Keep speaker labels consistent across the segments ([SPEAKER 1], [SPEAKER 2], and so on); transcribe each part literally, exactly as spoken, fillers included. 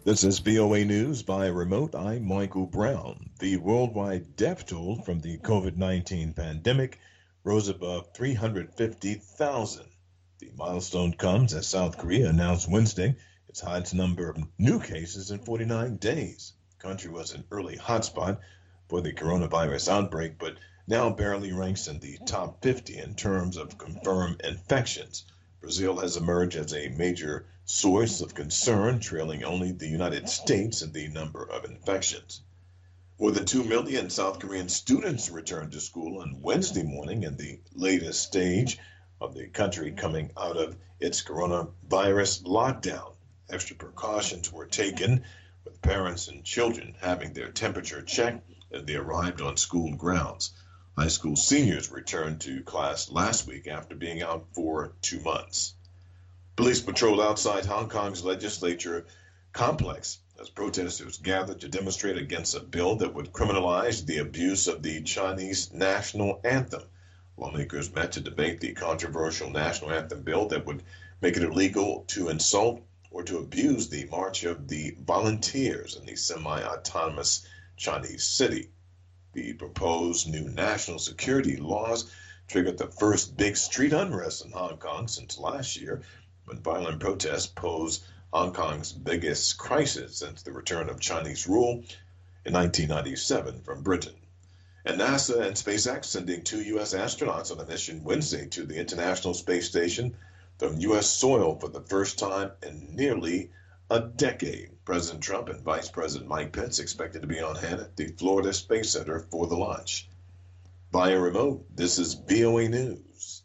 [SPEAKER 1] This is V O A News by remote. I'm Michael Brown. The worldwide death toll from the COVID nineteen pandemic rose above three hundred fifty thousand. The milestone comes as South Korea announced Wednesday its highest number of new cases in forty-nine days. The country was an early hotspot for the coronavirus outbreak, but now barely ranks in the top fifty in terms of confirmed infections. Brazil has emerged as a major source of concern, trailing only the United States in the number of infections. More than two million South Korean students returned to school on Wednesday morning in the latest stage of the country coming out of its coronavirus lockdown. Extra precautions were taken, with parents and children having their temperature checked as they arrived on school grounds. High school seniors returned to class last week after being out for two months. Police patrolled outside Hong Kong's legislature complex as protesters gathered to demonstrate against a bill that would criminalize the abuse of the Chinese national anthem. Lawmakers met to debate the controversial national anthem bill that would make it illegal to insult or to abuse the March of the Volunteers in the semi-autonomous Chinese city. The proposed new national security laws triggered the first big street unrest in Hong Kong since last year, when violent protests posed Hong Kong's biggest crisis since the return of Chinese rule in nineteen ninety-seven from Britain. And NASA and SpaceX sending two U S astronauts on a mission Wednesday to the International Space Station from U S soil for the first time in nearly a decade. President Trump and Vice President Mike Pence expected to be on hand at the Florida Space Center for the launch. Via remote, this is V O A News.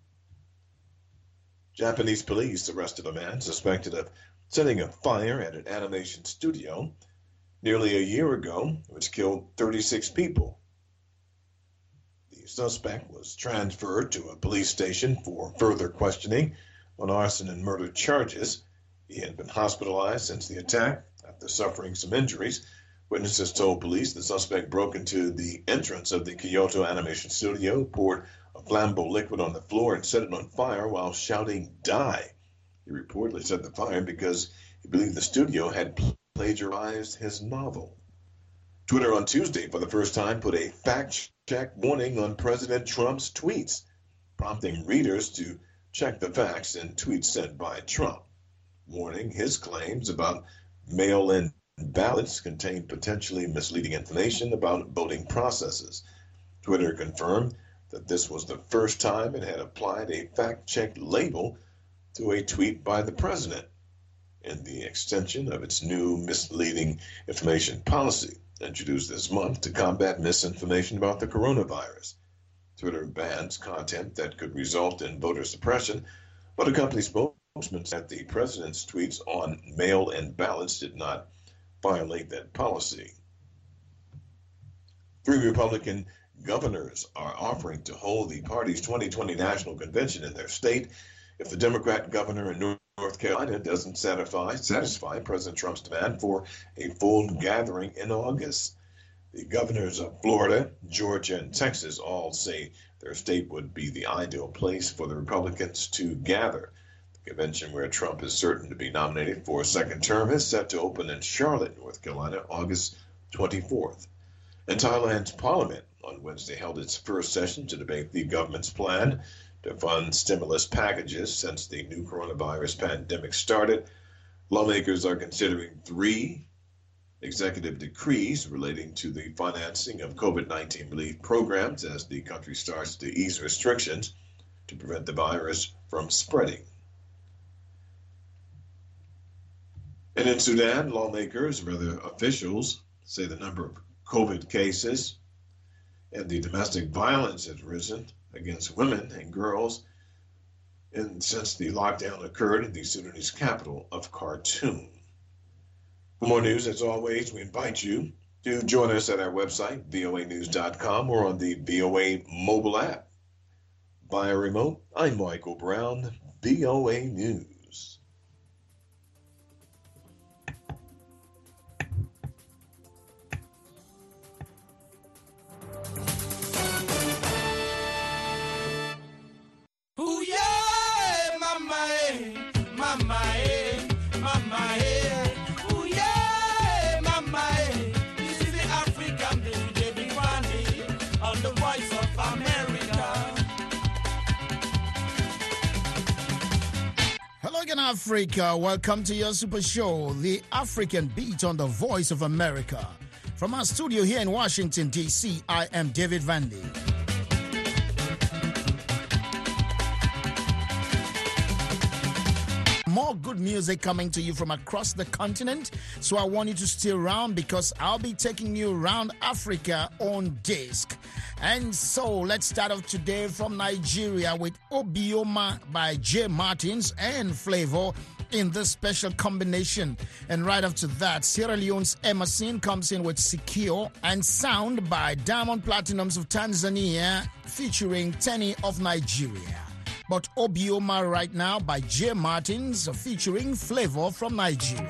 [SPEAKER 1] Japanese police arrested a man suspected of setting a fire at an animation studio nearly a year ago, which killed thirty-six people. The suspect was transferred to a police station for further questioning on arson and murder charges. He had been hospitalized since the attack after suffering some injuries. Witnesses told police the suspect broke into the entrance of the Kyoto Animation Studio, poured a flammable liquid on the floor, and set it on fire while shouting, "Die!" He reportedly set the fire because he believed the studio had plagiarized his novel. Twitter on Tuesday, for the first time, put a fact-check warning on President Trump's tweets, prompting readers to check the facts in tweets sent by Trump, warning his claims about mail-in ballots contained potentially misleading information about voting processes. Twitter confirmed that this was the first time it had applied a fact-check label to a tweet by the president in the extension of its new misleading information policy introduced this month to combat misinformation about the coronavirus. Twitter bans content that could result in voter suppression, but a company spokesman said the president's tweets on mail-in ballots did not violate that policy. Three Republican governors are offering to hold the party's twenty twenty national convention in their state if the Democrat governor in North Carolina doesn't satisfy, satisfy President Trump's demand for a full gathering in August. The governors of Florida, Georgia, and Texas all say their state would be the ideal place for the Republicans to gather. The convention, where Trump is certain to be nominated for a second term, is set to open in Charlotte, North Carolina, August twenty-fourth. And Thailand's parliament on Wednesday held its first session to debate the government's plan to fund stimulus packages since the new coronavirus pandemic started. Lawmakers are considering three executive decrees relating to the financing of COVID nineteen relief programs as the country starts to ease restrictions to prevent the virus from spreading. And in Sudan, lawmakers, rather officials, say the number of COVID cases and the domestic violence has risen against women and girls and since the lockdown occurred in the Sudanese capital of Khartoum. For more news, as always, we invite you to join us at our website, V O A news dot com, or on the V O A mobile app. Via remote, I'm Michael Brown, V O A News.
[SPEAKER 2] Ooh, yeah, mama, eh, mama, eh, mama, eh. Ooh, yeah. Morgan Africa, welcome to your super show, The African Beat on the Voice of America. From our studio here in Washington, D C, I am David Vandy. More good music coming to you from across the continent, so I want you to stay around because I'll be taking you around Africa on disc. And so let's start off today from Nigeria with Obioma by Jay Martins and Flavor in this special combination. And right after that, Sierra Leone's Emerson comes in with Secure and Sound by Diamond Platinums of Tanzania featuring Tenny of Nigeria. But Obioma right now by Jay Martins featuring Flavor from Nigeria.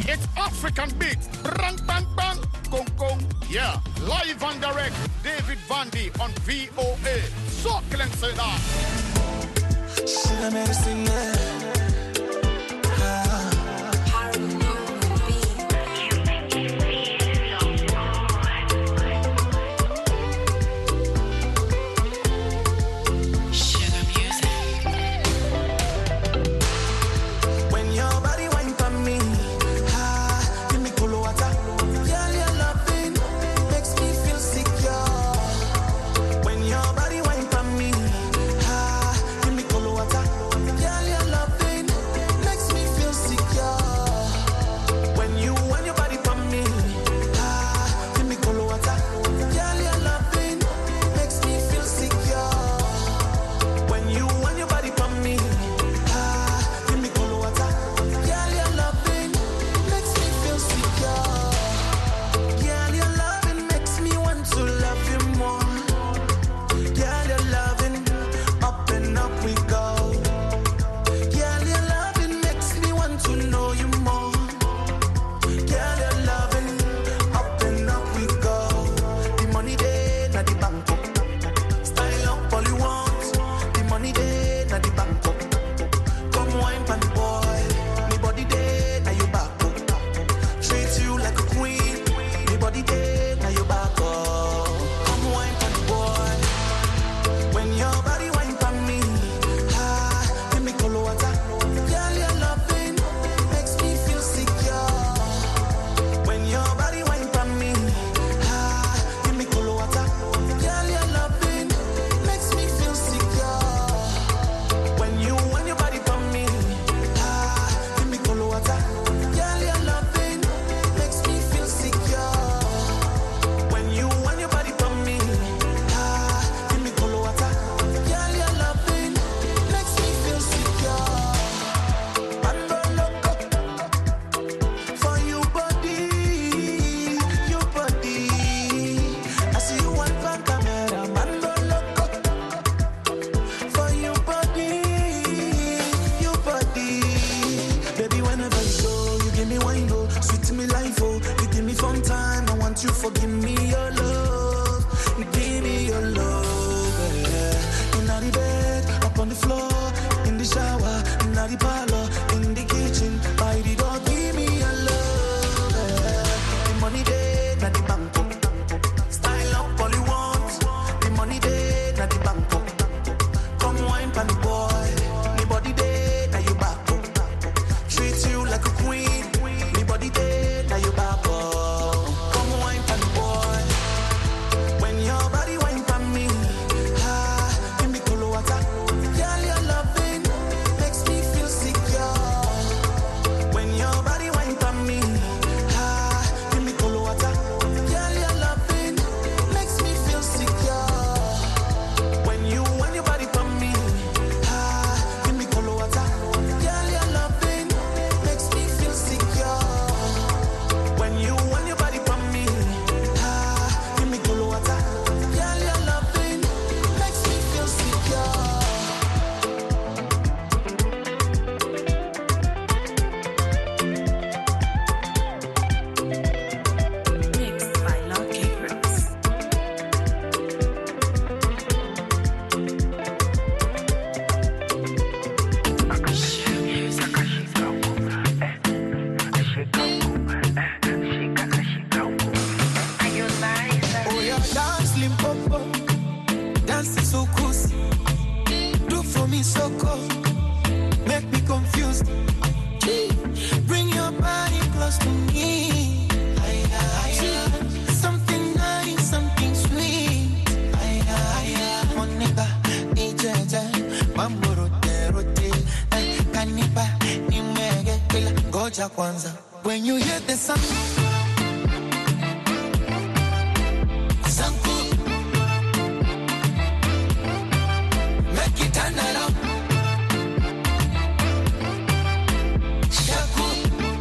[SPEAKER 2] It's African beats. Bang, bang, bang. Kong, kong. Yeah. Live and direct. David Vandy on V O A. So can say that.
[SPEAKER 3] Should I medicine there?
[SPEAKER 4] When you hear the sound, make it turn around. Shaku.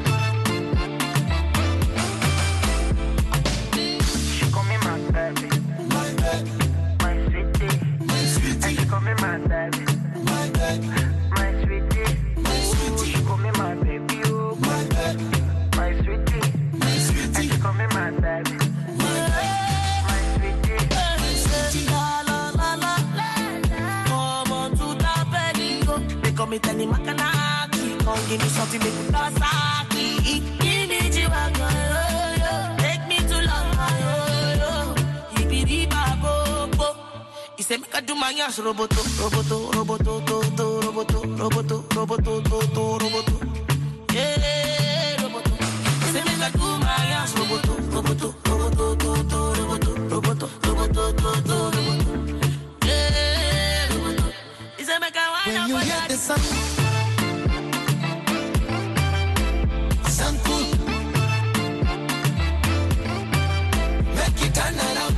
[SPEAKER 4] She call me my baby, my baby, my sweetie, my sweetie. And she call me my baby, my baby, my sweetie, my sweetie. She call me my baby, oh my baby. My
[SPEAKER 3] give me something make me pass out. Give me Chihuahua, take me to London, he said, make I do my ass, roboto, roboto, roboto, roboto, roboto, roboto, roboto, roboto, yeah, roboto. He said, make I do my ass, roboto, roboto, roboto, roboto, roboto, roboto, roboto, roboto, yeah, roboto. He said, make I wind up. When you hear the sound, sound cool, make it turn around.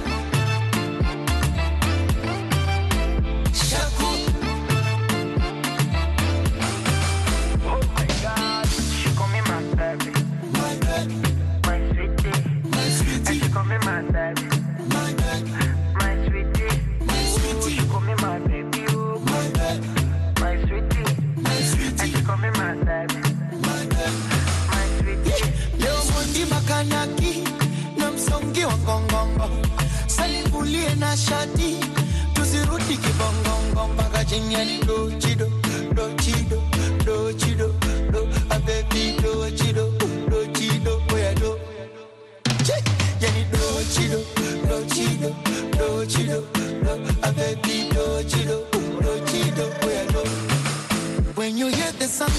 [SPEAKER 3] Shadi tusirudi kibongongo mpaka chini do chido do chido do chido do a baby do chido do chido boya do yani do chido do chido do chido do a baby do chido do chido boya do. When you hear the sound,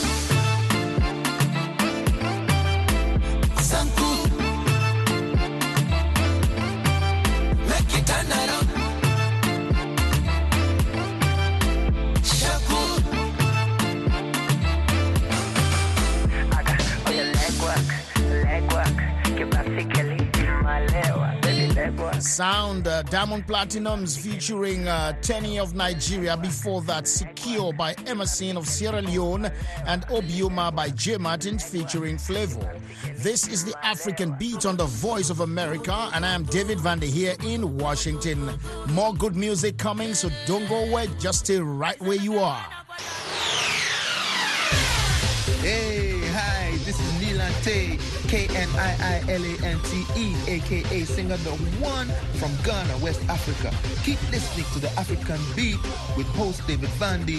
[SPEAKER 3] sound cool, make it turn around.
[SPEAKER 2] Sound uh, Diamond Platinums featuring uh, Tenny of Nigeria. Before that, Secure by Emerson of Sierra Leone and Obioma by J Martin featuring Flavor. This is the African Beat on the Voice of America, and I am David Vander here in Washington. More good music coming, so don't go away. Just stay right where you are.
[SPEAKER 5] Hey, hi, this is Nilante, K N I I L A N T E, a k a singer the one from Ghana, West Africa. Keep listening to the African Beat with host David Vandy.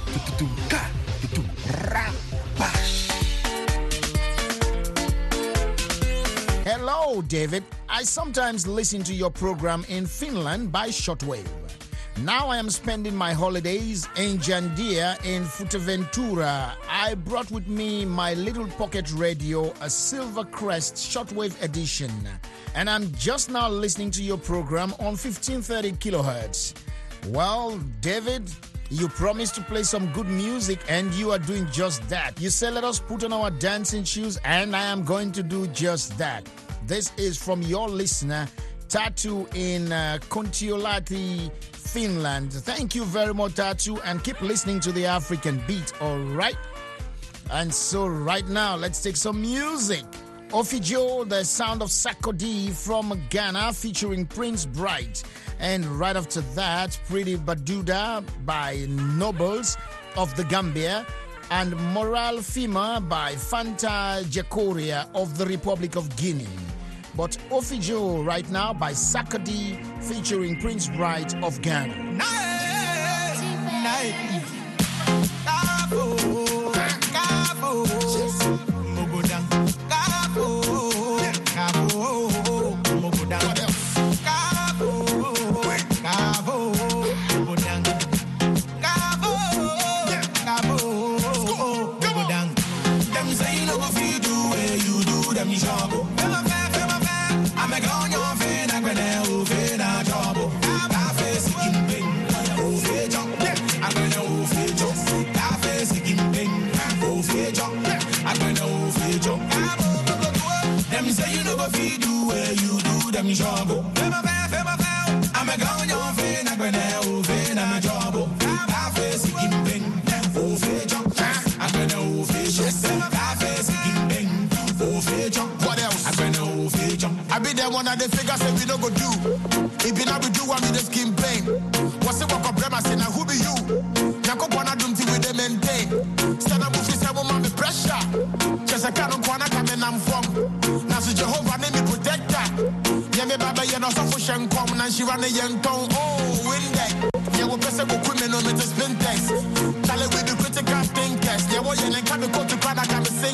[SPEAKER 2] Hello, David. I sometimes listen to your program in Finland by shortwave. Now I am spending my holidays in Jandia in Fuerteventura. I brought with me my little pocket radio, a Silver Crest shortwave edition. And I'm just now listening to your program on fifteen thirty kilohertz. Well, David, you promised to play some good music and you are doing just that. You said let us put on our dancing shoes and I am going to do just that. This is from your listener, Tatu in uh, Kontiolahti, Finland. Thank you very much, Tatu, and keep listening to the African Beat, all right? And so right now, let's take some music. Ofijo, the sound of Sakodi from Ghana featuring Prince Bright. And right after that, Pretty Baduda by Nobles of the Gambia. And Moral Fima by Fanta Jacoria of the Republic of Guinea. But Ofijo right now by Sakodi featuring Prince Bright of Ghana.
[SPEAKER 3] Night, night. Kabo, kabo, Mogodang. Kabo, kabo, Mogodang. Kabo, kabo, Mogodang. Kabo, kabo, Mogodang. Them say you no go fit do where you do them job. I'm a gone your fin, I'm gonna move in a job. I'm facing in pain. Oh, fear jump. I'm gonna move fear jump. I'm facing in pain. Oh, fear jump. I'm gonna move fear jump. Them say you know go feed do where you do them job. I'm a gone your fin, I'm gonna move in a job. I'm facing in pain. Oh, fear jump. I'm gonna move fear jump. I'm facing in pain. Oh, fear jump. What else? I'm gonna move fear jump.
[SPEAKER 6] I be there one of the figures say we no go do. If you not be do, I be the skin pain. What's the work of them? I say now who be you? Nako bona dumti with them maintain. Stand up with this woman me pressure. Just a kind of corner coming I'm from. Now so Jehovah name me protector. Yeah me baba you know so for shen come and she run a young tongue. Oh win that. Yeah we person go women on me to spin test. Tell it we be critical thinkers. Yeah what you can go to Canada.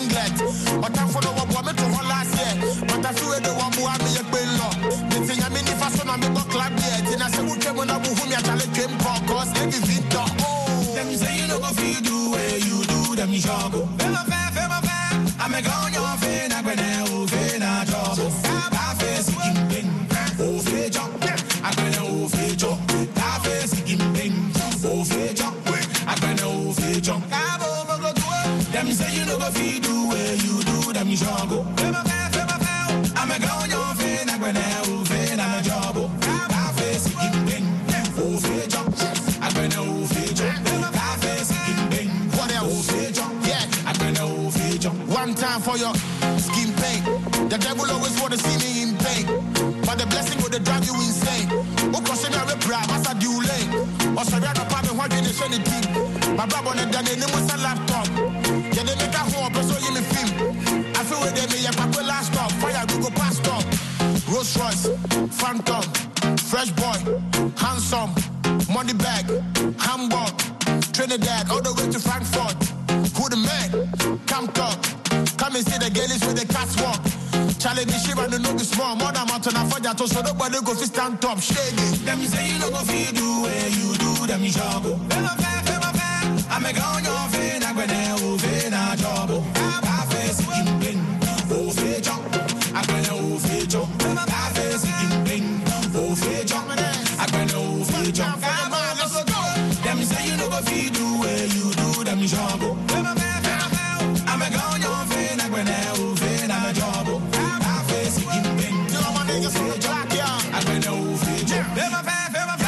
[SPEAKER 6] singlet. But I'm for the one woman to hold last year. But I feel the one who had me a bill law. The thing I mean, if I saw my book club yet, and I said, who came on a who me a challenge came for, cause they give it to oh. Them say you know go feed do where you do, them you shall go. Feel my fair, feel my fair. I'm a gun, you're fair, I'm a gun, fair, I'm a job. I face in pain, oh, fair job. I'm going to fair job. I face in pain, oh, fair job. I'm going to fair job. Them say you know go feed do where you do, them you shall go. Feel my fair, feel my fair. I'm a gun, you're fair, I'm a gun, fair, I'm a job. I face in pain, oh, fair job. I'm going to fair job. I face in pain, what else? Fair job. Yeah, I'm going to fair job. One time for your skin pain. The devil always want to see me in pain, but the blessing would drive you insane. Who cross me a reply, as I do lane. Or sorry, I don't have what you show the team. My brother and then they was a laptop. Yeah, they make a whole so you me film. I feel with them, yeah, but last stop. Fire, Google past stop. Rolls Royce, Phantom, Fresh Boy, Handsome, Money Bag, Hamburg, Trinidad, all the way to Frankfurt. Who the man? Come talk. Come and see the girlies with the catwalk. Charlie, the shiva, no no be small. More than mountain, I find so nobody go fi stand top. Shady. Them say you no go fi do where you do, them you shall go. Feel my fair, feel my fair. I'm a gun, you're fair, I'm going to fair, I'm a job. I face in pain, oh, fair job. I'm going to fair job. I face in pain, oh, fair job. I'm going to fair job. Them say you no go fi do where you do, them you shall go. Feel my fair, feel my fair. I'm a gun, you're fair, I'm going to fair, I'm a job. I face in pain, oh, fair job. I'm going to fair job. Feel my fair, feel my fair.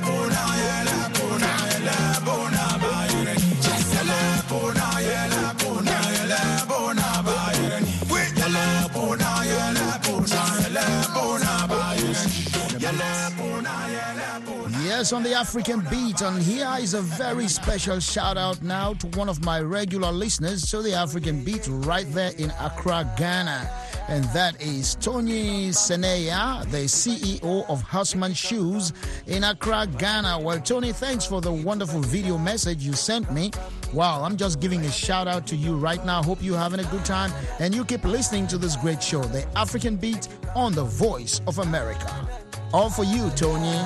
[SPEAKER 2] Yes, on the African beat, and here is a very special shout out now to one of my regular listeners to the African beat right there in Accra, Ghana. And that is Tony Seneya, the C E O of Houseman Shoes in Accra, Ghana. Well, Tony, thanks for the wonderful video message you sent me. Wow, I'm just giving a shout out to you right now. Hope you're having a good time and you keep listening to this great show, The African Beat on the Voice of America. All for you, Tony.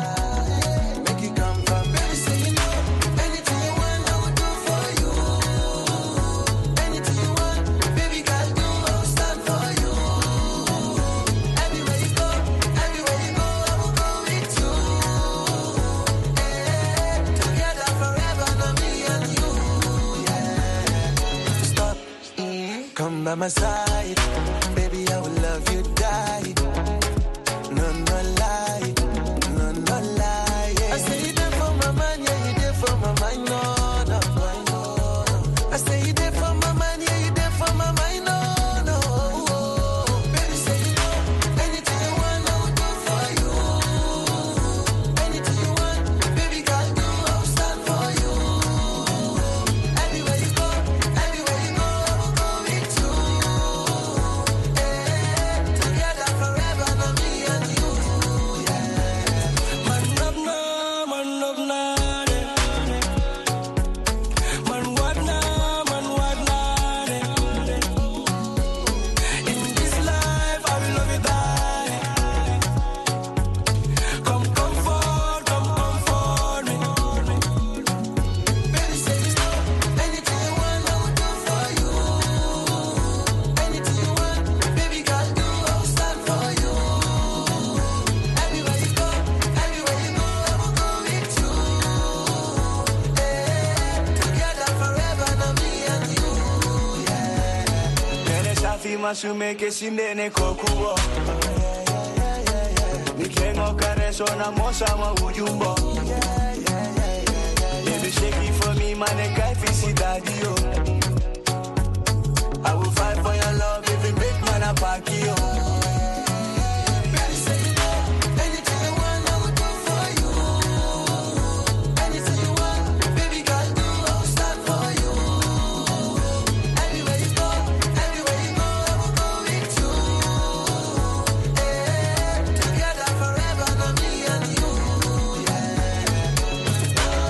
[SPEAKER 7] By my side, baby, I will love you, die. No, no lie, no, no lie. Yeah. I say you there for my man, yeah, you there for my mind, no, no, no. I say you there for my man, yeah, you there for my mind, no, no. Baby, say you know, anything you want, I will do for you. Anything you want, baby, girl, do, I'll stand for you. Anywhere you go, anywhere you go, I will go with you.
[SPEAKER 8] Masu make sinde ne kokubo. Nikengo kareso na mosa ma ujumbo. Baby shake it for me, man, I can't see daddy yo. I will fight for your love, if you break man I pack you.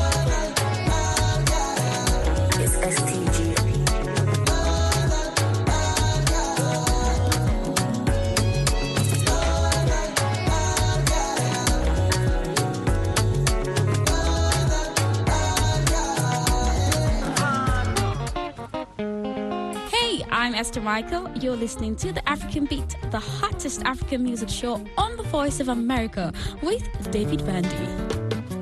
[SPEAKER 7] S T G.
[SPEAKER 9] Esther Michael. You're listening to The African Beat, the hottest African music show on the Voice of America with David Vandy.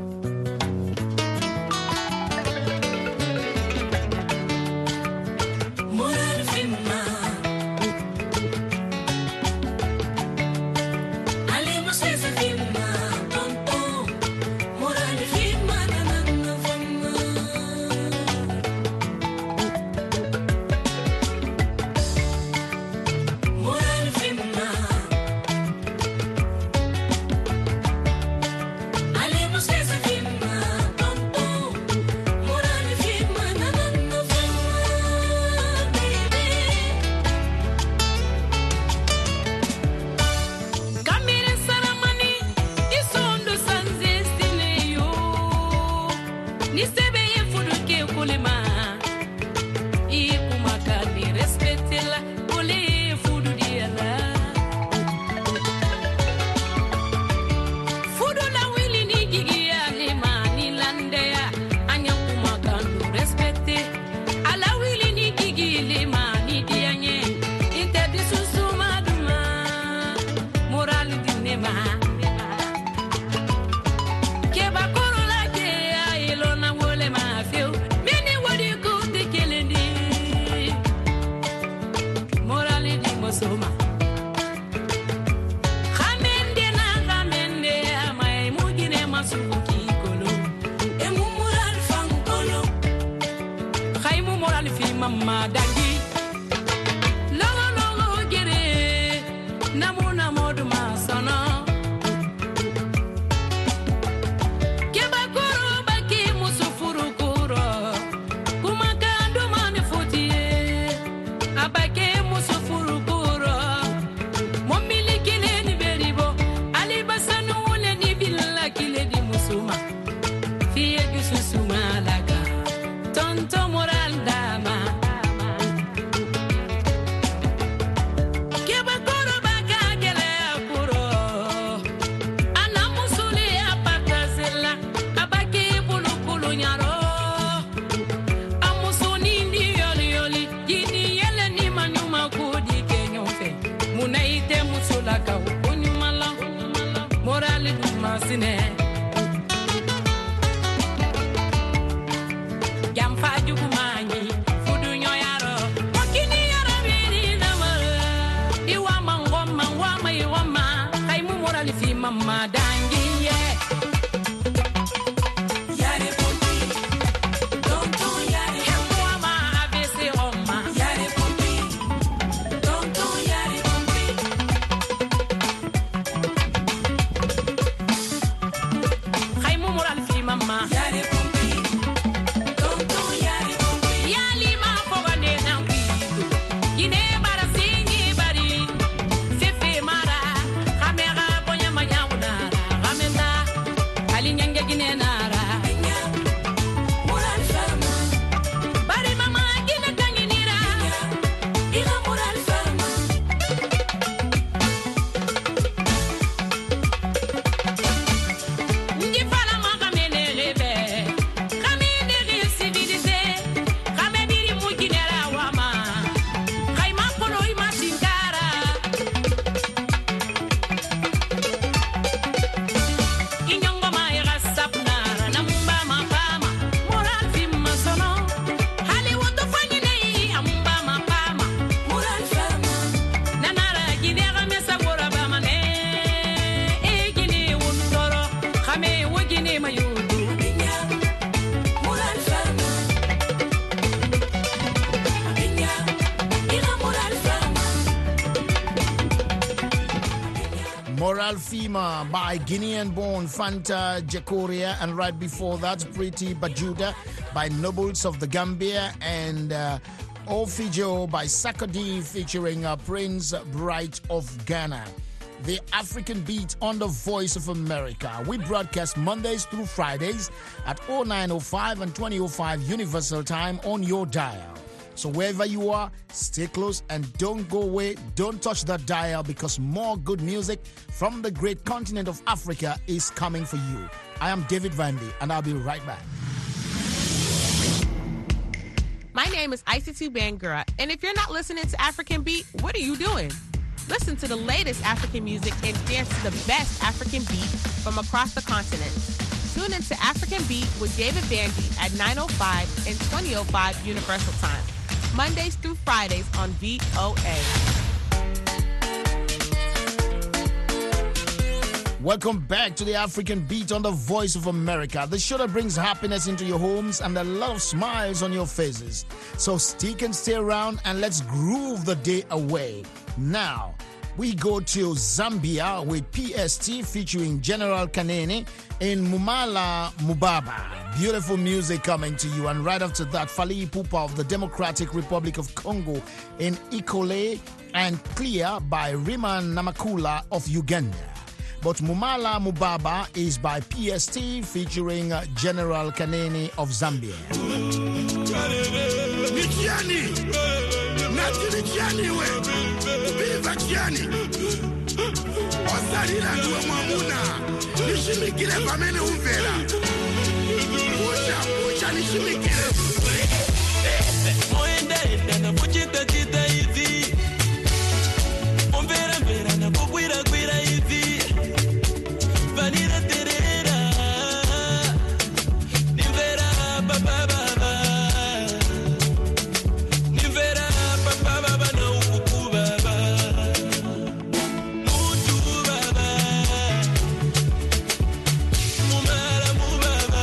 [SPEAKER 2] Moral Fema by Guinean-born Fanta Jacoria, and right before that, Pretty Bajuda by Nobles of the Gambia, and uh, Ofijo by Sakadi featuring uh, Prince Bright of Ghana. The African Beat on the Voice of America. We broadcast Mondays through Fridays at oh nine oh five and twenty oh five Universal Time on your dial. So wherever you are, stay close and don't go away. Don't touch that dial, because more good music from the great continent of Africa is coming for you. I am David Vandy, and I'll be right back.
[SPEAKER 10] My name is Isatu Bangura, and if you're not listening to African Beat, what are you doing? Listen to the latest African music and dance to the best African beat from across the continent. Tune into African Beat with David Vandy at nine oh five and twenty oh five Universal Time, Mondays through Fridays on V O A.
[SPEAKER 2] Welcome back to the African Beat on the Voice of America, the show that brings happiness into your homes and a lot of smiles on your faces. So stick and stay around and let's groove the day away. Now, we go to Zambia with P S T featuring General Kanene in Mumala Mubaba. Beautiful music coming to you. And right after that, Fally Ipupa of the Democratic Republic of Congo in Ikole and Clear by Riemann Namakula of Uganda. But Mumala Mubaba is by P S T featuring General Kanene of Zambia.
[SPEAKER 6] Nikiani, nati nikiani we, ubiva kiani. Osarira nduwe mwamuna, nishimikile vamene umvera. Pucha, pucha nishimikile.
[SPEAKER 8] Moenda enda na puchita chita hivi. Umvera vera na kukwira kwira hivi. Vanira terera. Nimvera baba baba. Nimvera baba baba na ukuku baba. Mutu baba. Mumala mubaba.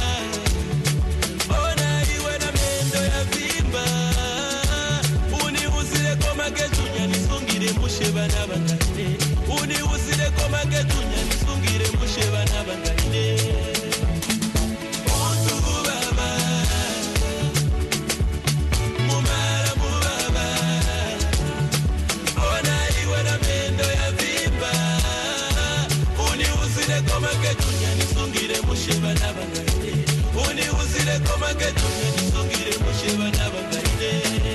[SPEAKER 8] Ona iwe na mendo ya vimba. Uni usile koma ketunya nisungire musheba na bangane. Uni usile koma ketunya nisungire musheba na bangane. Mutu baba. Mumala mubaba. Ona iwe na mendo ya vimba. Uni usile koma ketunya nisungire musheba na bangane. Uni usile koma ketunya nisungire musheba na bangane.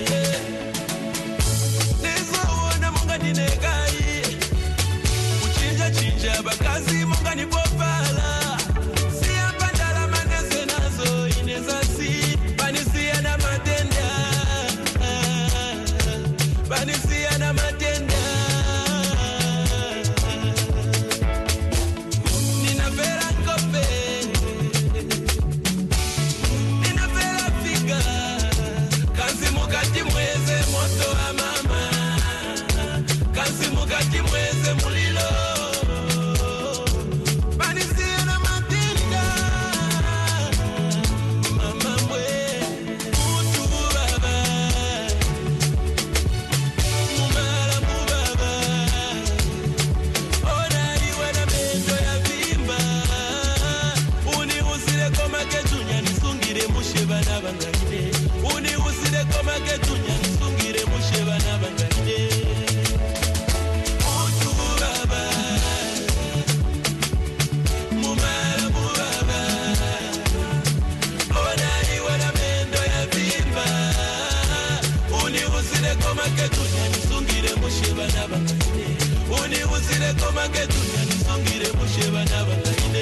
[SPEAKER 8] Nezoona mungani negai. Uchinja chinja bakazi mungani popala. Siya pandala manese nazo ineza si. Panisia na matenda. Panisia na matenda. Nina vera kope. Nina vera figa. Kazi mukati mweze moto wa mama. Kazi mukati mweze mulilo. Panisia na matenda. Mama mwe. Mutu baba. Mumala mubaba. Ona iwe na mendo ya vimba. Uni usile koma ketunya nisungire musheba na bangane. Uni usile koma ketunya nisungire musheba na bangane. Mutu baba. Mumala mubaba. Ona iwe na mendo ya vimba. Uni usile koma ketunya nisungire musheba na bangane. Uni usile koma ketunya nisungire musheba na bangane.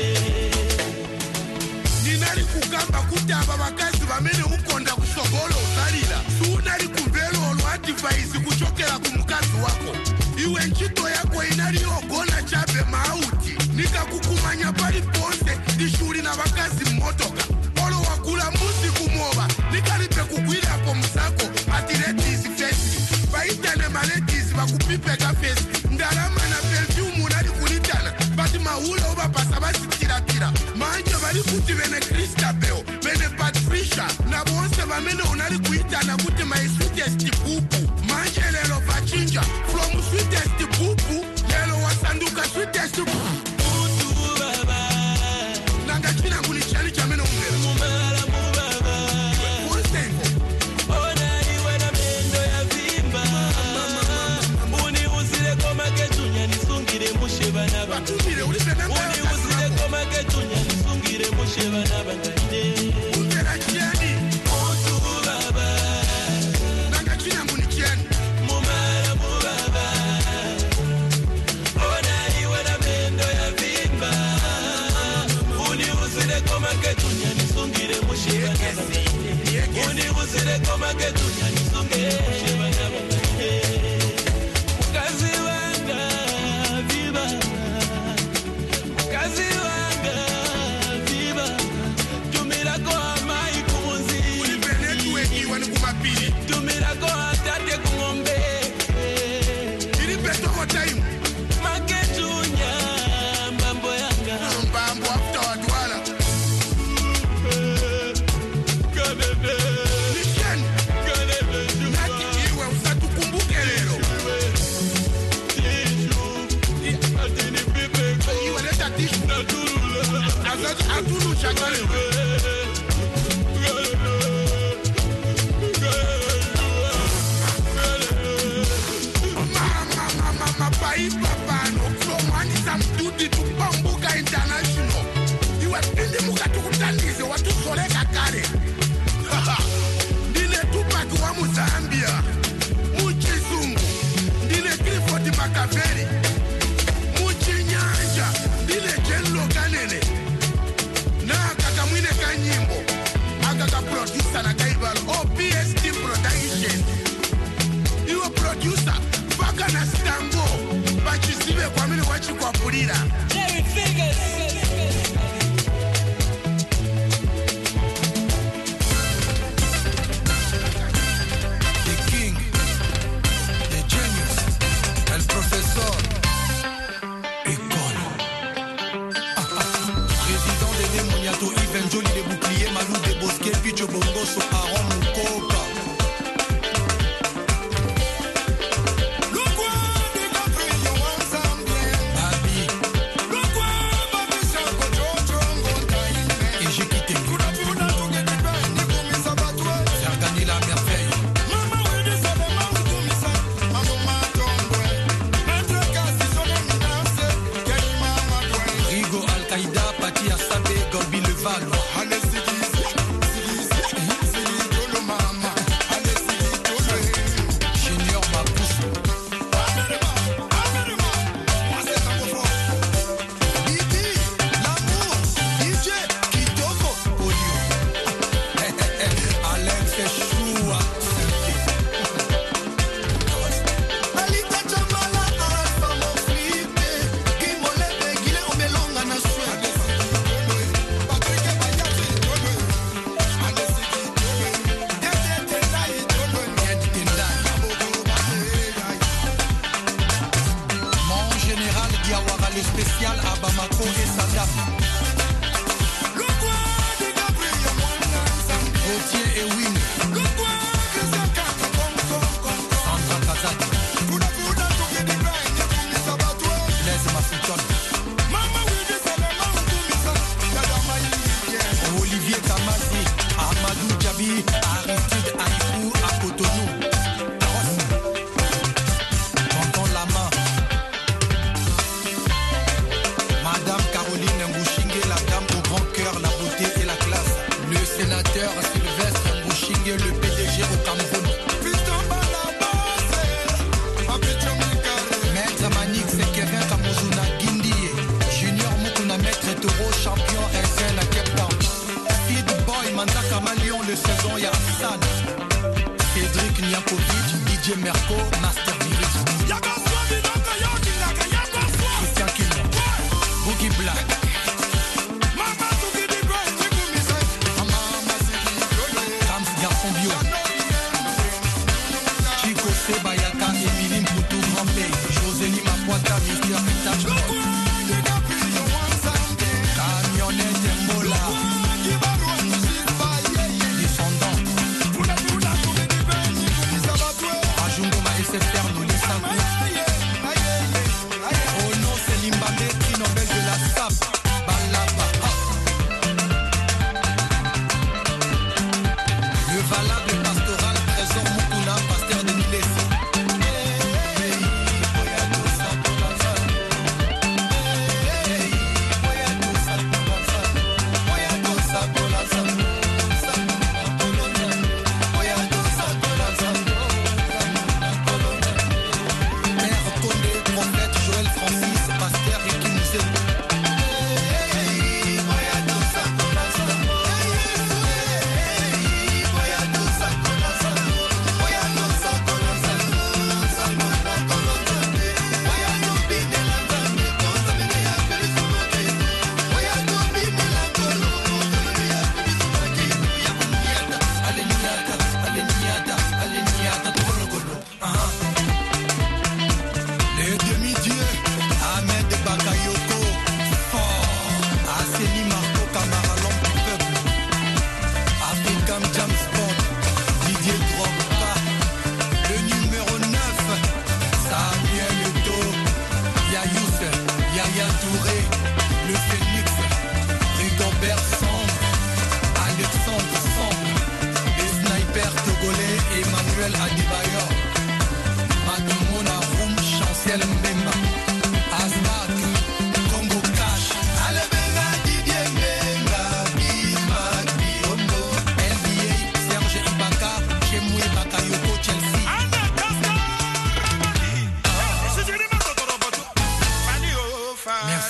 [SPEAKER 6] Ninali kugamba kuti aba bakazi bamene ukonda kusogola osalira. Sunali kumvera olwadivayisi kuchokera ku mukazi wako. Iwe ntchito yako inali yogona chabe mauti. Nikakukumanya pali ponse ndishuli na bakazi mmotoka. Olo wakula mbuzi kumoba. Nikalipe kugwirapo musako ati ladies first. Baitane ma ladies bakupipeka first. Ndalama na perfume unali kulitana. Bati mahula oba pasa basi tira tira. Manje bali kuti bene Christabel, bene Patricia. Na bonse bamene unali kuitana kuti my sweetest pupu. Manje lelo pachinja. From sweetest pupu, lelo wasanduka sweetest pupu.
[SPEAKER 8] Mutu baba.
[SPEAKER 6] Nanga china nguli chani chamene ungera.
[SPEAKER 8] Mumala mubaba.
[SPEAKER 6] Bonse.
[SPEAKER 8] Ona iwe na mendo ya vimba. Uni usile koma ketunya nisungire musheba na bangane.
[SPEAKER 6] Batumire ulipe namba
[SPEAKER 8] Uni
[SPEAKER 6] ya
[SPEAKER 8] usile koma ketunya nisungire musheba na bangane.
[SPEAKER 6] ungera chiani.
[SPEAKER 8] Mutu baba.
[SPEAKER 6] Nanga china nguli chiani.
[SPEAKER 8] Mumala mubaba. Ona iwe na mendo ya vimba. Uni usile koma ketunya nisungire musheba na bangane. Uni usile koma
[SPEAKER 6] time.
[SPEAKER 8] Maketunya mambo yanga.
[SPEAKER 6] Mambo after Douala.
[SPEAKER 8] Kadebe.
[SPEAKER 6] Mission.
[SPEAKER 8] Kadebe.
[SPEAKER 6] Naki iwe usatukumbuke leo.
[SPEAKER 8] Atini pipe.
[SPEAKER 6] Iwe leta tishu. Azatu atulu chakale. Pai papa no from one some duty to Bambuka International. You are in the muka to kutandize watu soleka kare. Dile Tupac wa Mozambia. Muchizungu. Dile Clifford Machiavelli. Muchinyanja. Dile Jenlo Kanene. Na kakamwine kanyimbo. Akaka producer na kaibalo. O P S T production. You a producer. Baka na stango. Bachisibe kwa mini wachi kwa pulira.
[SPEAKER 8] Jerry Fingers.
[SPEAKER 6] The king, the genius, el professeur, école. Président de Moniato, Yves Njoli de Bouclier, Malou de Bosquet, Picho Bongoso, Aaron Mukoka.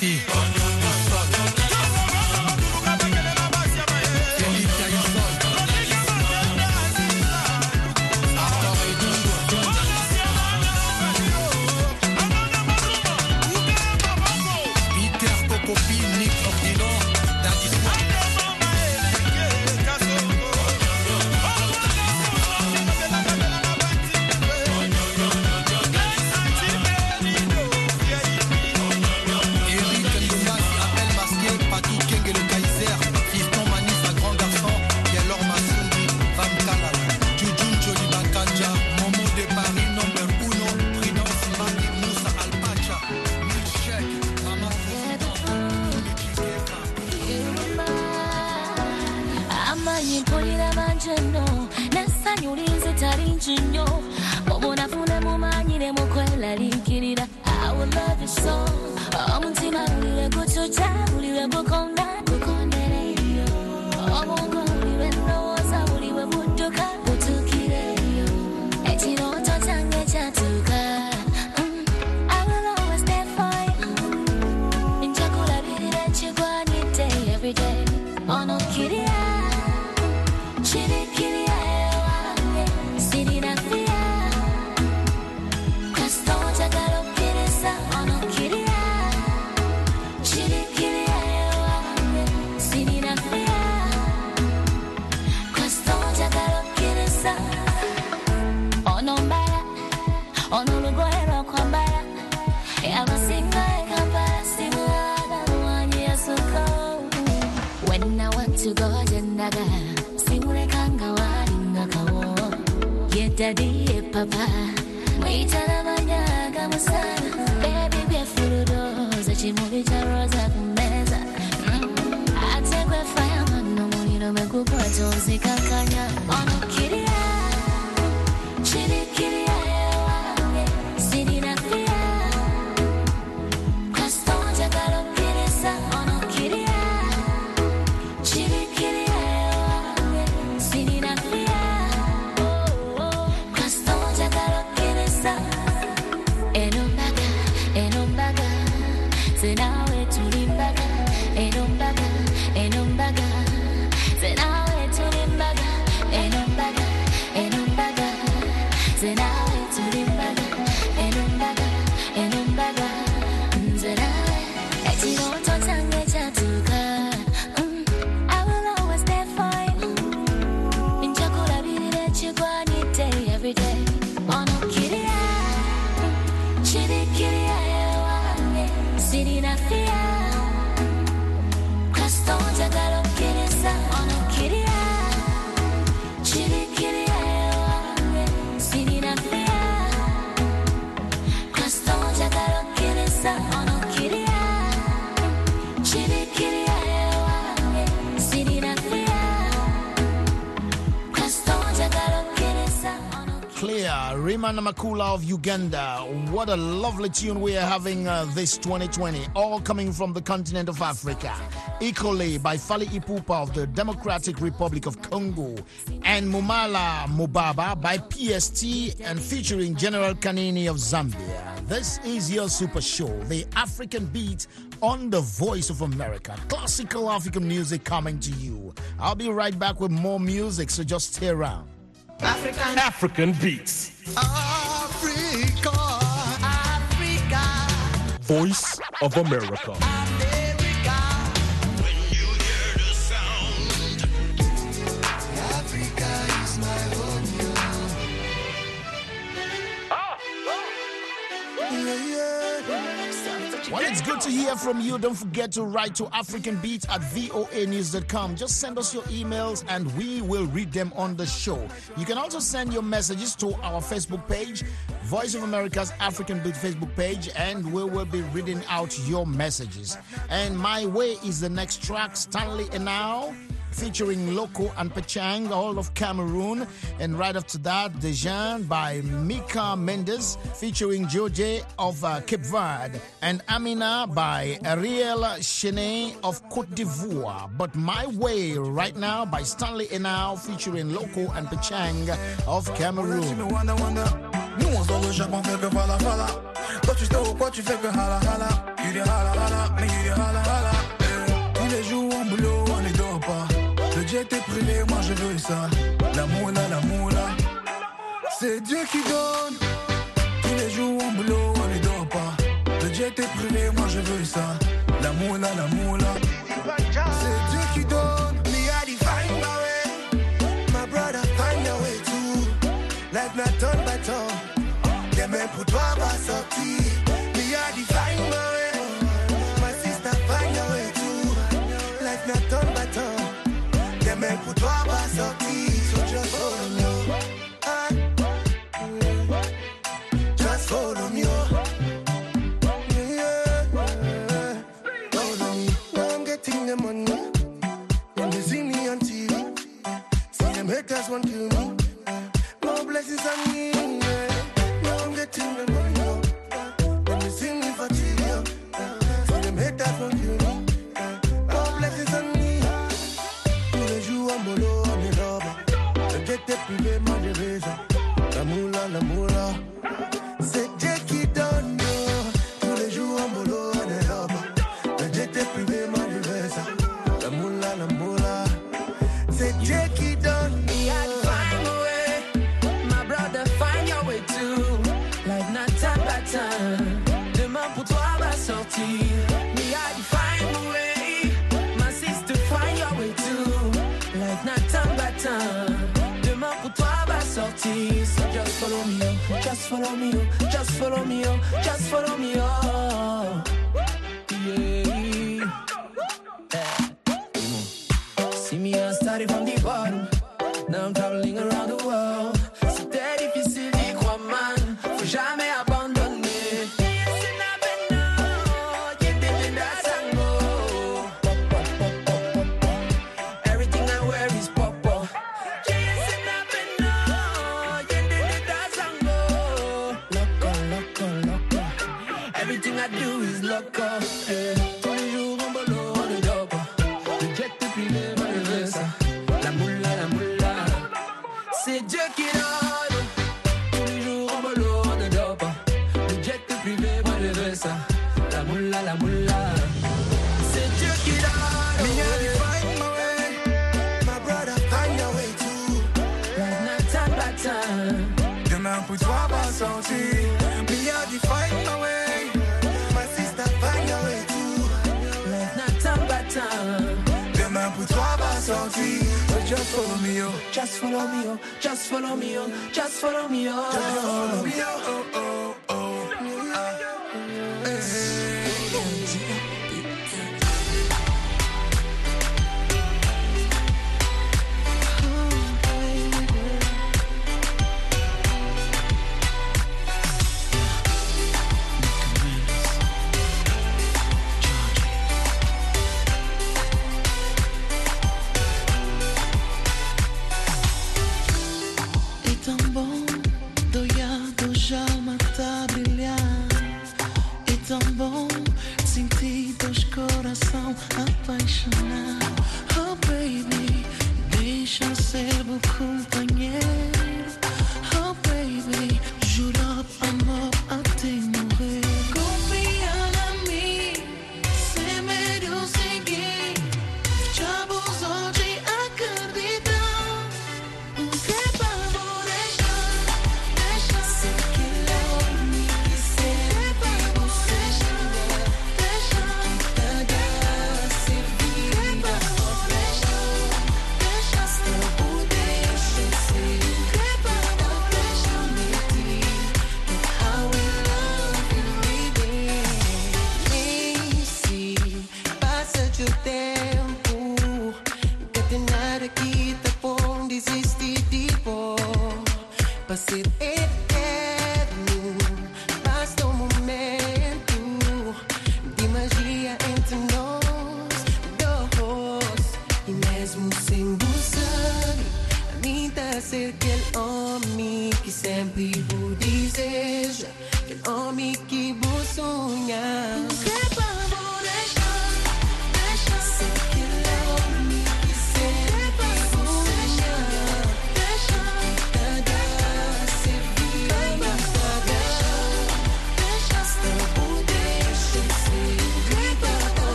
[SPEAKER 3] Merci.
[SPEAKER 11] I will love you so. Omuntima ulire kuchucha, ulire bukonda, bukondere yo. Omungo ulire ndoza, ulire butuka, butukire yo. Echiro totange chatuka. I will always stand for you. Inchakula birire chigwanite every day. Ono kiria, chiri kiria ewa, siri na fia. When I want to go jendaga, simule kanga waringa kawo. Ye daddy papa, waitana manyaga musana. Baby be furudo, zachi muli charoza kumeza. Atekwe fire mano mulino mekupo tonzi kakanya. Ono kiria, chiri kiria ewa, siri na fia. Kaston jagalo kirisa, ono kiria.
[SPEAKER 2] Rima Namakula of Uganda. What a lovely tune we are having uh, this twenty twenty, all coming from the continent of Africa. Equally by Fally Ipupa of the Democratic Republic of Congo and Mumala Mubaba by P S T and featuring General Kanini of Zambia. This is your super show, the African Beat on the Voice of America. Classical African music coming to you. I'll be right back with more music, so just stay around.
[SPEAKER 12] African African Beats.
[SPEAKER 3] Africa, Africa,
[SPEAKER 12] Voice of America.
[SPEAKER 3] America. When you hear the sound, Africa is my home. Yeah, yeah.
[SPEAKER 2] Well, it's good to hear from you. Don't forget to write to African Beat at voa news dot com. Just send us your emails and we will read them on the show. You can also send your messages to our Facebook page, Voice of America's African Beat Facebook page, and we will be reading out your messages. And My Way is the next track, Stanley Enao, featuring Loco and Pachang, all of Cameroon. And right after that, Dejan by Mika Mendes, featuring George of uh, Cape Verde. And Amina by Ariel Chenet of Côte d'Ivoire. But My Way right now by Stanley Enao, featuring Loco and Pachang of Cameroon.
[SPEAKER 3] Nous on sort le charbon, fait que voilà, voilà. Toi tu sais ou quoi, tu fais que hala, hala. you the hala hala, me you the hala hala. Eh. Tous les jours en boulot, on ne dort pas. Le jet est privé, moi je veux ça. La moula, la moula. C'est Dieu qui donne. Tous les jours en boulot, on ne dort pas. Le jet est privé, moi je veux ça. La moula, la moula. C'est Dieu qui donne.
[SPEAKER 13] Me I define my way. My brother find your way too. Life not done by turn. Des mains pour toi va sortir. Me I define my way. My sister find your way too. Life not done by turn. Des mains pour toi va sortir. So just follow me. Just follow me. The money, when they see me on T V, see them haters want to kill me. No blessings on me, yeah. No, I'm getting the money, yeah. When they see me for T V, yeah. See them haters want to kill me. No blessings on me. Tous les jours en bolo, on est là-bas. Le jet est privé, moi je vais ça. La moula, la moula. C'est Dieu qui donne, yo. Tous les jours en bolo, on est là-bas. Le jet est privé, moi je vais ça. La moula, la moula. C'est Dieu qui donne.
[SPEAKER 14] Me I find my way. My brother find your way too. Life not time by time. Demain pour toi va sortir. Me I find my way. My sister find your way too. Life not time by time. Demain pour toi va sortir. So just follow me, oh. Just follow me, oh. Just follow me, oh. Just follow me, oh. Yeah. See me, I started from the bottom. Now I'm traveling around the world. C'était difficile d'y croire, man. Faut jamais abandonner. Everything I wear is pop-up. Loco, loco, loco. Everything I do is loco. Yeah. Tous les jours en bolo, on ne dort pas. Le jet est privé, moi je veux ça. La moula, la moula. C'est Dieu qui donne. Tous les jours en bolo, on ne dort pas. Le jet est privé, moi je veux ça. La moula, la moula. C'est Dieu qui donne.
[SPEAKER 13] Me I define my way. My brother find your way too.
[SPEAKER 14] Life not time by time.
[SPEAKER 3] Demain pour toi va sortir.
[SPEAKER 13] Me I define my way. My sister find your way too.
[SPEAKER 14] Life not time by time.
[SPEAKER 3] Demain pour toi va sortir. So just follow me, oh.
[SPEAKER 14] Just follow me, oh. Just follow me, oh. Just follow me, oh.
[SPEAKER 3] Just follow me, oh, oh, oh, oh. Ah. Hey, hey.
[SPEAKER 14] É tão bom, doiado já mata brilhar. É tão bom sentir dois coração apaixonar. Oh baby, deixa eu ser o companheiro. Oh baby, juro amor até morrer. Confia em mim, sem medo seguir. Fechamos hoje acreditar.
[SPEAKER 11] Deixa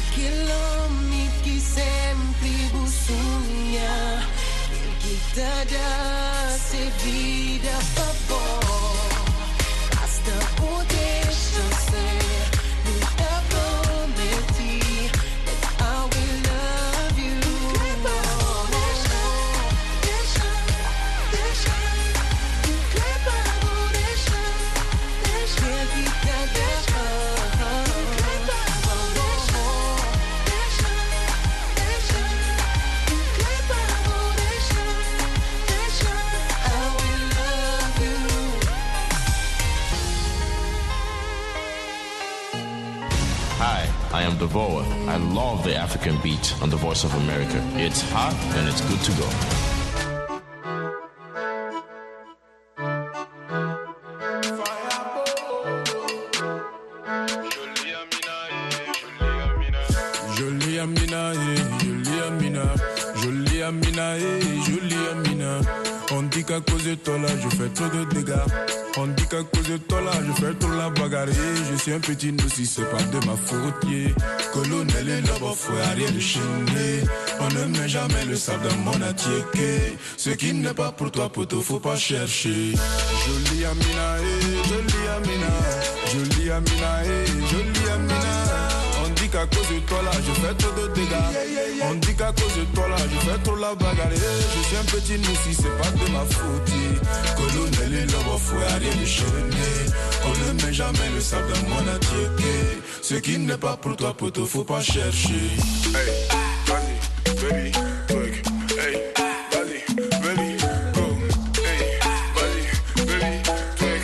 [SPEAKER 14] Kilomiki sempre busunha, quitada se vida favor. Hasta o deixa ser, nunca prometi that I will love you. Deixa, deixa, deixa, deixa, deixa, deixa, quitada.
[SPEAKER 15] Hi, I am Devora. I love the African beat on the Voice of America. It's hot and it's good to go.
[SPEAKER 16] Jolie Amina, eh, jolie Amina, jolie Amina, eh, jolie Amina. On dit qu'à cause de toi là, je fais trop de dégâts. On dit qu'à cause de toi là, je fais trop la bagarre. Je suis un petit nous si c'est pas de ma faute. Yeah. Colonel et l'homme, faut rien de chaîner. On ne met jamais le sable dans mon attiéké. Ce qui n'est pas pour toi, poteau, faut pas chercher. Jolie Amina, eh, jolie Amina, jolie Amina, eh, jolie Amina. On dit qu'à cause de toi là, je fais trop de dégâts. On dit qu'à cause de toi là, je fais trop la bagarre. Je suis un petit nous si c'est pas de ma faute. Colonel et l'homme, faut rien de chaîner. On ne met jamais le sable dans mon attiéké. Ce qui n'est pas pour toi, poteau, faut pas chercher. Hey, vas-y, baby, twerk. Hey, vas-y, baby, go. Hey, vas-y, baby, twerk.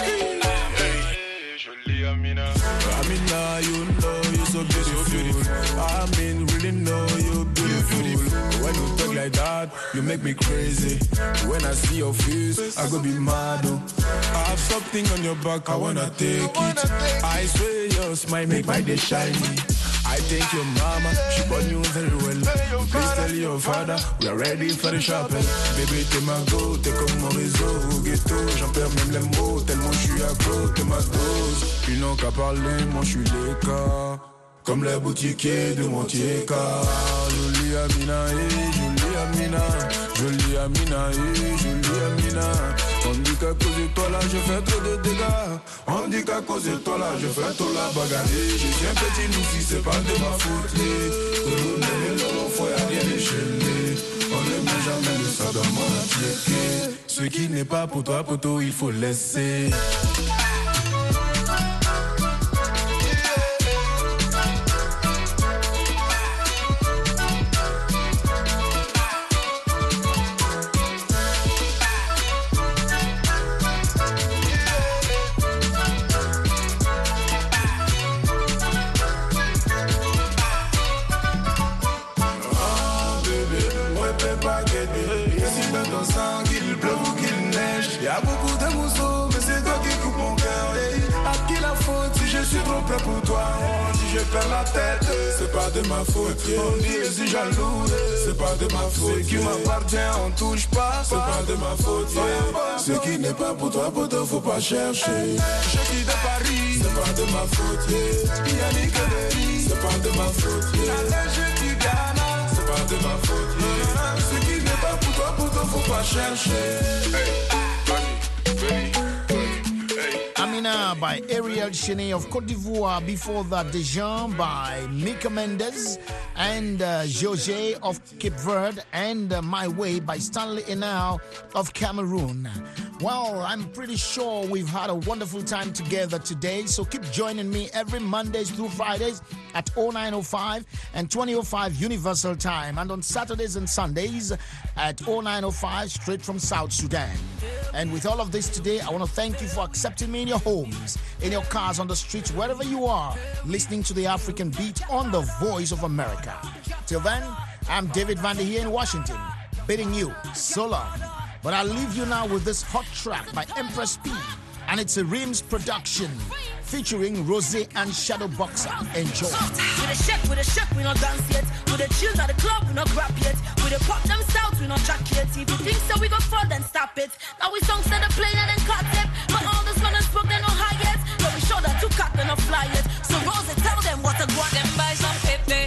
[SPEAKER 16] Hey, jolie Amina. Amina, you know you're so beautiful. I mean, really know you're beautiful. When you talk like that, you make me crazy. When I see your face, I go be mad. Oh. I have something on your back, I wanna take it. I swear your smile make my day shiny. I thank your mama, she born you very well. Please tell your father, we are ready for the shopping. Baby, t'es ma go, t'es comme mon réseau. Ghetto, j'en perds même les mots, tellement je suis accro, t'es ma dose. Ils n'ont qu'à parler, moi je suis les cas. Comme les boutiquiers de Montieka. Jolie Amina, eh, jolie Amina, jolie Amina, eh, jolie Amina. On dit qu'à cause de toi là, je fais trop de dégâts. On dit qu'à cause de toi là, je fais trop la bagarre. Je suis un petit nous si c'est pas de ma faute. Colonel, l'homme, faut rien déchaîner. On ne met jamais le sable dans mon attiéké. Ce qui n'est pas pour toi, poteau, il faut laisser.
[SPEAKER 13] Y a beaucoup de mousseaux, mais c'est toi qui coupe mon cœur. Hey, à qui la faute si je suis trop près pour toi? Oh, si je perds la tête, c'est pas de ma faute. Yeah. On dit que je suis jaloux, c'est pas de ma faute. Ce qui m'appartient, on touche pas, c'est pas de ma faute. Yeah. Ce qui n'est pas pour toi, poteau, faut pas chercher. Je suis de Paris, c'est pas de ma faute. Yeah. Yannick Dery, c'est pas de ma faute. Yeah. La neige du Ghana, c'est pas de ma faute. Yeah. Ce qui n'est pas pour toi, poteau, faut pas chercher. Hey.
[SPEAKER 2] Amina by Ariel Cheney of Côte d'Ivoire. Before that, Dejan by Mika Mendes and uh, Jose of Cape Verde, and uh, My Way by Stanley Enau of Cameroon. Well, I'm pretty sure we've had a wonderful time together today, so keep joining me every Mondays through Fridays at oh nine oh five and twenty oh five Universal Time, and on Saturdays and Sundays at oh nine oh five straight from South Sudan. And with all of this today, I want to thank you for accepting me in your homes, in your cars, on the streets, wherever you are, listening to the African Beat on the Voice of America. Till then, I'm David Vander here in Washington, bidding you so long. But I'll leave you now with this hot track by Empress P, and it's a Rims production featuring Rosé and Shadow Boxer. Enjoy.
[SPEAKER 17] With a shake, with a shake, we not dance yet. With a chill at the club, we not grab yet. With a pop them south, we not jack yet. If you think so, we go for then stop it. Now we songs that are playing and then cut it. But all this one is spoke, they no high yet. But we show that two cut, they no fly yet. So Rosé, tell them what to go. Them buy some pepe.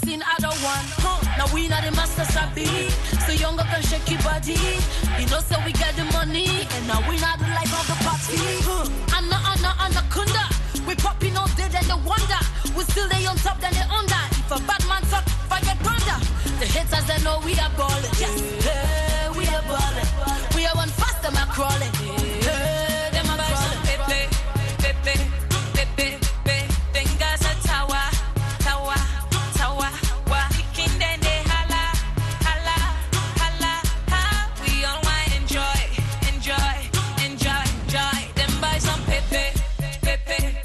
[SPEAKER 17] seen other one. Huh. Now we not the masters sabi. So younger can shake your body. You know, so we get the money. And now we not the life of the party. Huh. Anna, Anna, Anaconda. We popping all day, then they wonder. We still they on top, then they under. If a bad man talk, forget thunder. The haters, they know we are balling. Yes, hey, we are balling. We are one faster, man crawling. Hey, them are crawling. Pepe, pepe, pepe, pepe. Fingers a tower, tower, tower. Wa kicking, then they holla, holla, holla, ha. We all want enjoy, enjoy, enjoy, enjoy. Them buy some pepe, pepe.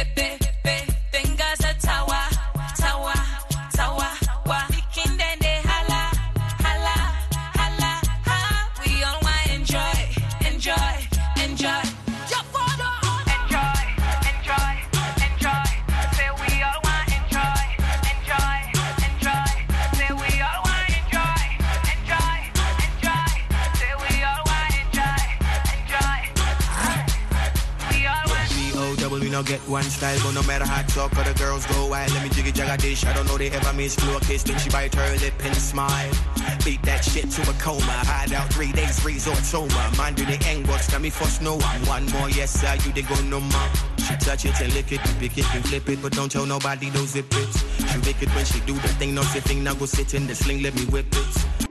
[SPEAKER 18] Get one style, but no matter how talk or the girls go wild. Let me jiggy jagga dish. I don't know they ever miss floor kiss. Then she bite her lip and smile. Beat that shit to a coma. Hide out three days, resort soma. Mind do the end watch, let me first know. One more, yes sir, you they go no more. She touch it and lick it, you pick it and flip it, but don't tell nobody those zip it. She make it when she do the thing, no sitting. Now go sit in the sling, let me whip it.